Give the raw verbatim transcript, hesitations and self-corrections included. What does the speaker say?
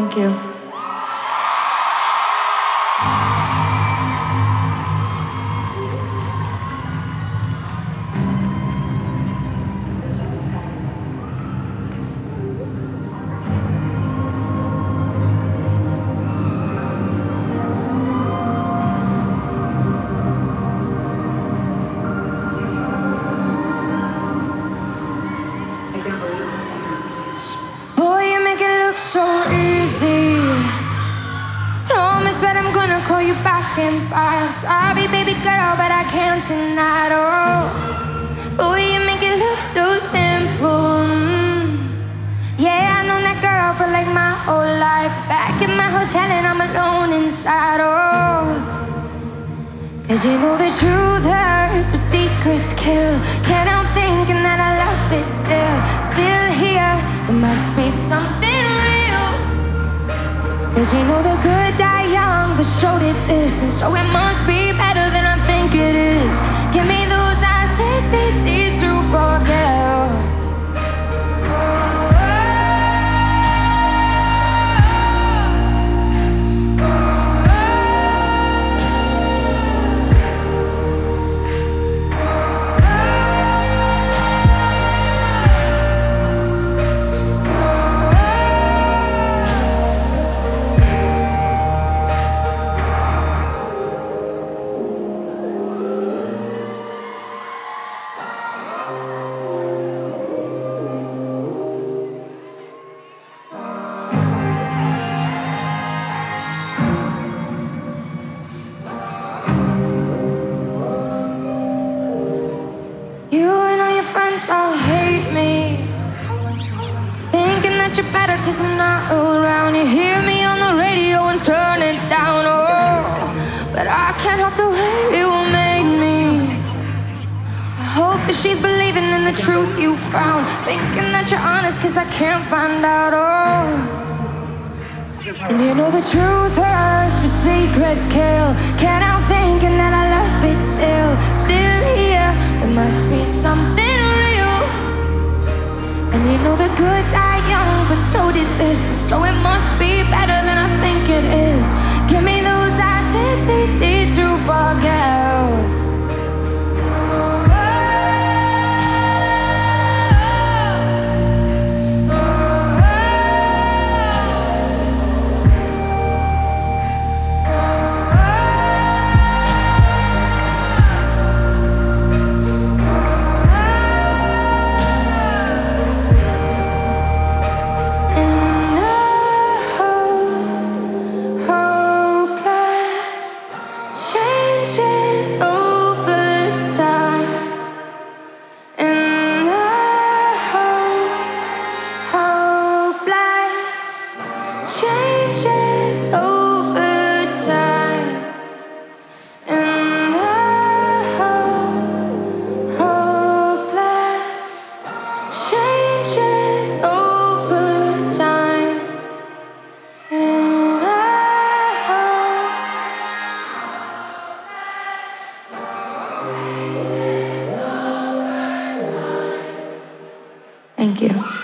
Thank you. Boy, you make it look so easy. Promise that I'm gonna call you back in five. Sorry, baby girl, but I can't tonight. Oh, boy, you make it look so simple. Mm. Yeah, I known that girl for like my whole life. Back in my hotel and I'm alone inside. Oh, cause you know the truth hurts, but secrets kill. Can't help thinking that I love it still. Still here, there must be something real. Cause you know the good die young, but so did this. And so it must be better than I think it is. Give me those eyes, it's easy to forget. All hate me, thinking that you're better cause I'm not around. You hear me on the radio and turn it down. Oh, but I can't help the way you made me. I hope that she's believing in the truth you found, thinking that you're honest cause I can't find out. Oh, and you know the truth hurts, but secrets kill. Can't help thinking that I love it still. Still here, there must be something. And you know the good die young, but so did this. And so it must be better than I think it is. Give me those eyes, it's easy to forget. Thank you.